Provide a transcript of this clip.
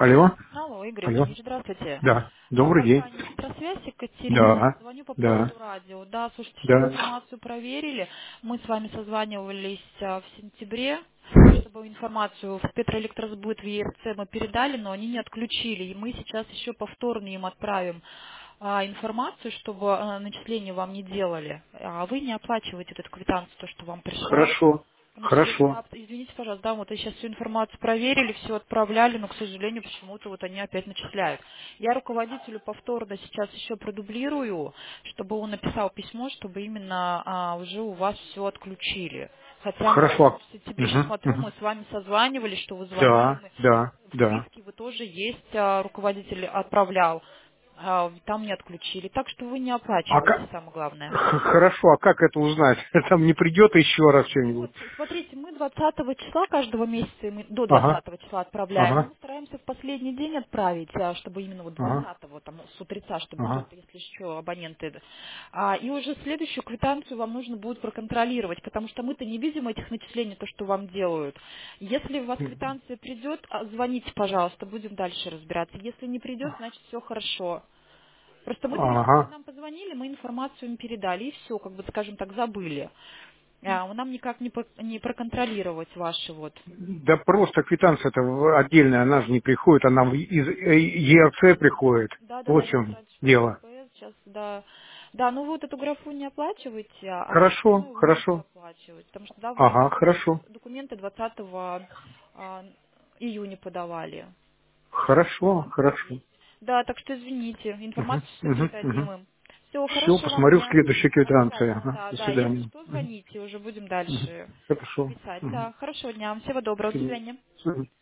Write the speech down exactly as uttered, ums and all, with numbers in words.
Алло, Алло, Игорь алло. Евгеньевич, здравствуйте. Да, А, добрый день. Компания «Метросвязь», Екатерина. Да, Звоню по да, поводу радио. Да, слушайте, все да. информацию проверили. Мы с вами созванивались а, в сентябре, чтобы информацию в Петроэлектросбыт в ЕРЦ мы передали, но они не отключили. И мы сейчас еще повторно им отправим а, информацию, чтобы а, начисления вам не делали. А вы не оплачиваете вот эту квитанцию, то, что вам пришла. Хорошо, Начисление, хорошо. да, извините, пожалуйста, да, вот я сейчас всю информацию проверили, все отправляли, но, к сожалению, почему-то вот они опять начисляют. Я руководителю повторно сейчас еще продублирую, чтобы он написал письмо, чтобы именно а, уже у вас все отключили. Хотя мы Хорошо. в сентябре еще Угу, смотрю, угу. мы с вами созванивались, что вы звонили, Да, мы да, в да. списке вы тоже есть, а, руководитель отправлял, а, там не отключили. Так что вы не А оплачиваете, как... самое главное. х- Хорошо, а как это узнать? Там не придет еще раз что-нибудь? Вот, смотрите, мы двадцатого числа каждого месяца, мы до Ага, двадцатого числа отправляем, но ага, мы стараемся в последний день отправить, а, чтобы именно вот ага, двадцатого, там, с утреца, чтобы ага. кто-то, если еще абоненты. А, и уже следующую квитанцию вам нужно будет проконтролировать, потому что мы-то не видим этих начислений, то, что вам делают. Если у вас квитанция придет, а, звоните, пожалуйста, будем дальше разбираться. Если не придет, значит все хорошо. Просто мы-то, если бы вы Ага. нам позвонили, мы информацию им передали, и все, как бы, скажем так, забыли. А, нам никак не, по- не проконтролировать ваши вот. Да просто квитанция-то в- отдельная, она же не приходит, она в- из э, ЕРЦ приходит. Да, да, Вот да, в сейчас чем раньше было дело. ДПС, сейчас, да. Да, ну вы вот эту графу не оплачиваете, а а все Хорошо, остальное вы можете хорошо. оплачивать. Потому что, да, вы Ага, нам хорошо. документы двадцатого а, июня подавали. Хорошо, Так и хорошо. есть. Да, так что извините, Угу, информацию все угу, передадим угу. им. Всего Все, хорошего вам посмотрю в дня. следующей квитанции. Обязательно, Ага, да, до да. Если свидания. что, Мгм, звоните, уже будем мгм. дальше Хорошо. писать. Мгм. Да, хорошего дня вам, всего До доброго, до свидания. свидания. Мгм.